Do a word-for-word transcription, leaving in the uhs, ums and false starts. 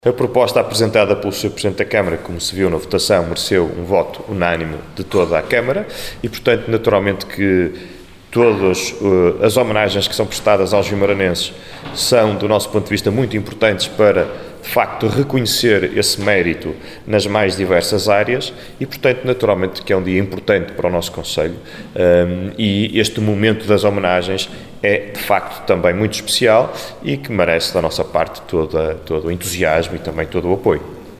A proposta apresentada pelo senhor Presidente da Câmara, como se viu na votação, mereceu um voto unânime de toda a Câmara e, portanto, naturalmente que todas uh, as homenagens que são prestadas aos vimaranenses são, do nosso ponto de vista, muito importantes para, de facto, reconhecer esse mérito nas mais diversas áreas e, portanto, naturalmente que é um dia importante para o nosso Conselho um, e este momento das homenagens é, de facto, também muito especial e que merece, da nossa parte, toda, todo o entusiasmo e também todo o apoio.